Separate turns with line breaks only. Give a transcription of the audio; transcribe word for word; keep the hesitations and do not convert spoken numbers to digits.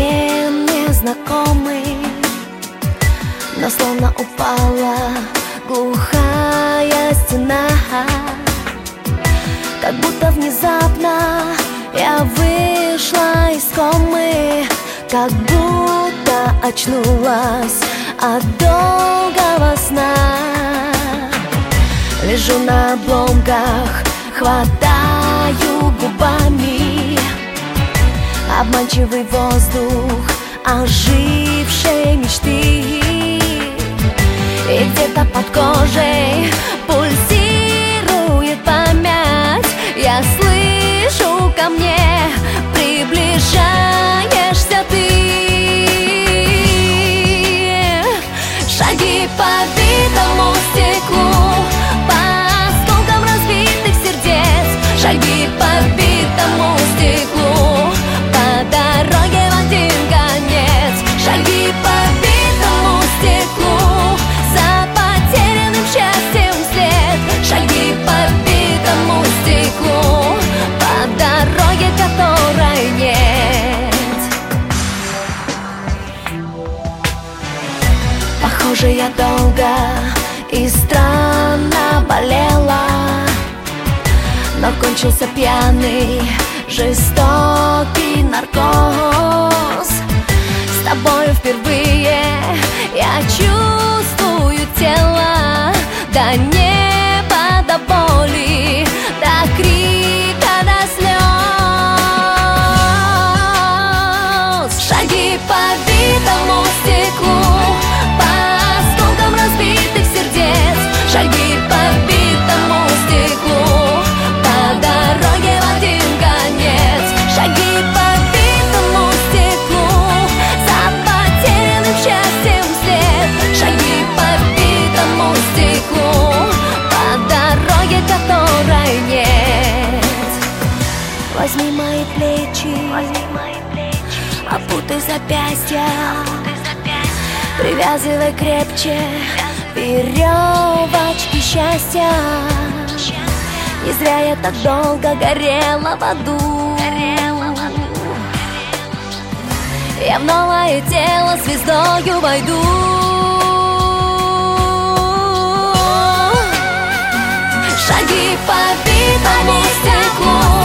мне незнакомый, но словно упала глухая стена. Как будто внезапно я вышла из комы, как будто очнулась от долгого сна. Лежу на обломках, хватаю губами обманчивый воздух ожившей мечты. И где-то под кожей пульсирует память. Я слышу, ко мне приближаешься ты. Шаги по битому стеклу, по осколкам разбитых сердец. Шаги по битому стеклу, по дороге в один конец. Шаги по битому стеклу, за потерянным счастьем вслед. Шаги по битому стеклу, по дороге, которой нет. Похоже, я долго и странно болела, но кончился пьяный, жестокий наркоз. С тобою впервые я чувствую тело, до неба, до боли, до крика, до слез. Шаги по битому стеклу, по осколкам разбитых сердец. Шаги по битому стеклу, по дороге в один конец. Шаги по битому стеклу, за потерянным счастьем вслед. Шаги по битому стеклу, по дороге, которой нет. Возьми мои плечи, опутай запястья, привязывай крепче веревочки счастья. Не зря я так долго горела в аду. Я в новое тело звездою войду. Шаги по битому стеклу,